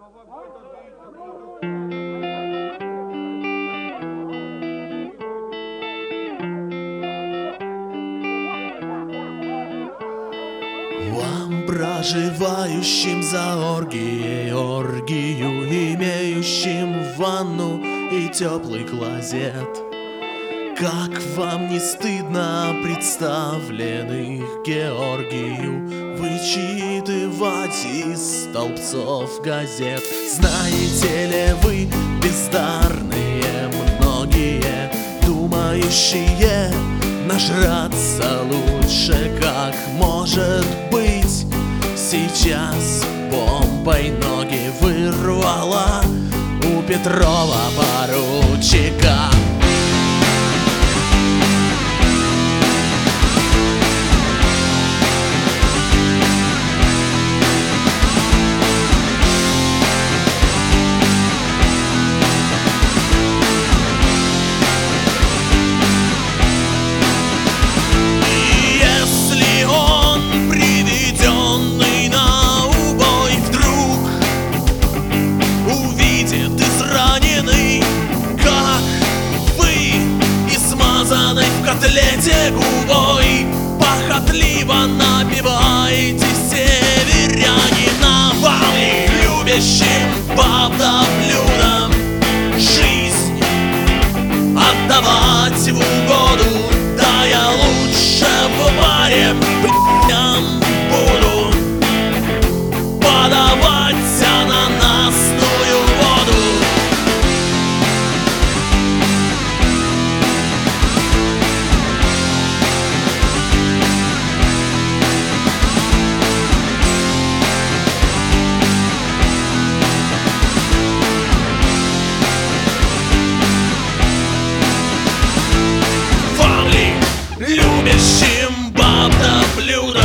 Вам, проживающим за оргию, имеющим ванну и теплый клозет, как вам не стыдно представленных Георгию вычитывать из столбцов газет? Знаете ли вы, бездарные многие, думающие нажраться лучше, как может быть? Сейчас бомбой ноги вырвала у Петрова поручика. В котлете губой похотливо напиваете северянина. Вам, любящим баб да блюдом, жизнь отдавать в угоду. Да я лучше в баре пьян буду подавать ананасную воду. Любящим баб да блюдом